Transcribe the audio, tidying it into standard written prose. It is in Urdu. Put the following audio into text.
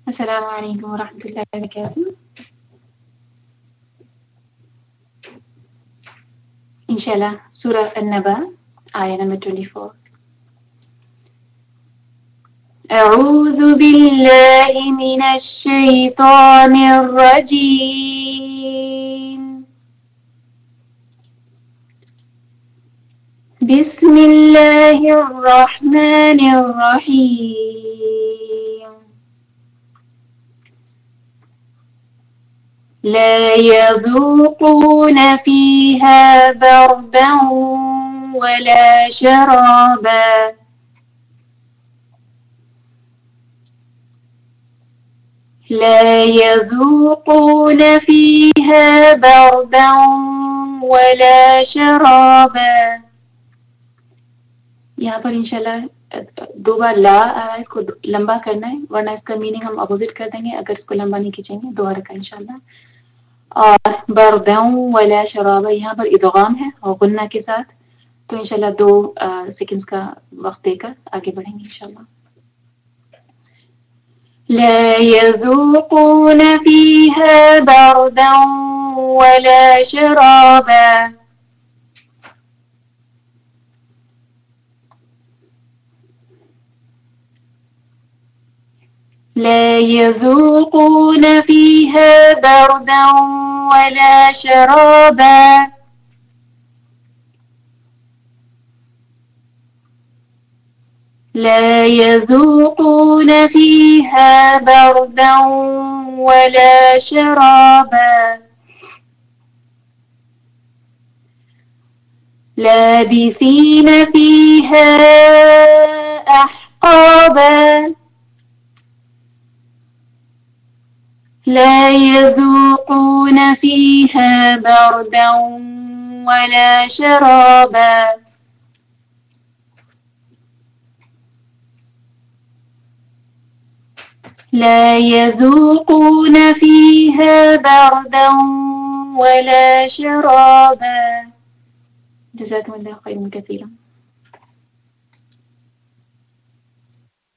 السلام عليكم ورحمة الله وبركاته. Inshallah, Surah An-Naba, ayah number 24. أعوذ بالله من الشيطان الرجيم. بسم الله الرحمن الرحيم. لا يذوقون فيها بردا ولا شرابا. لا يذوقون فيها بردا ولا شرابا. यहाँ पर इंशाल्लाह दो बार ला आ रहा है, इसको लंबा करना है, वरना इसका मीनिंग हम अपोजिट कर देंगे अगर इसको लंबा नहीं खींचेंगे। दो हरका इंशाल्लाह। और बरदम वला शराबा, यहाँ पर इदगाम है और गुन्ना के साथ, तो इंशाल्लाह 2 सेकंड्स का वक्त देकर आगे बढ़ेंगे इंशाल्लाह। لا يذوقون فيها بردا ولا شرابا. لا يذوقون فيها بردا ولا شرابا. لا يذوقون فيها بردا ولا شرابا. لابثين فيها أحقابا. لا يذوقون فيها بردا ولا شرابا. لا يذوقون فيها بردا ولا شرابا. جزاكم الله خيرا كثيرا.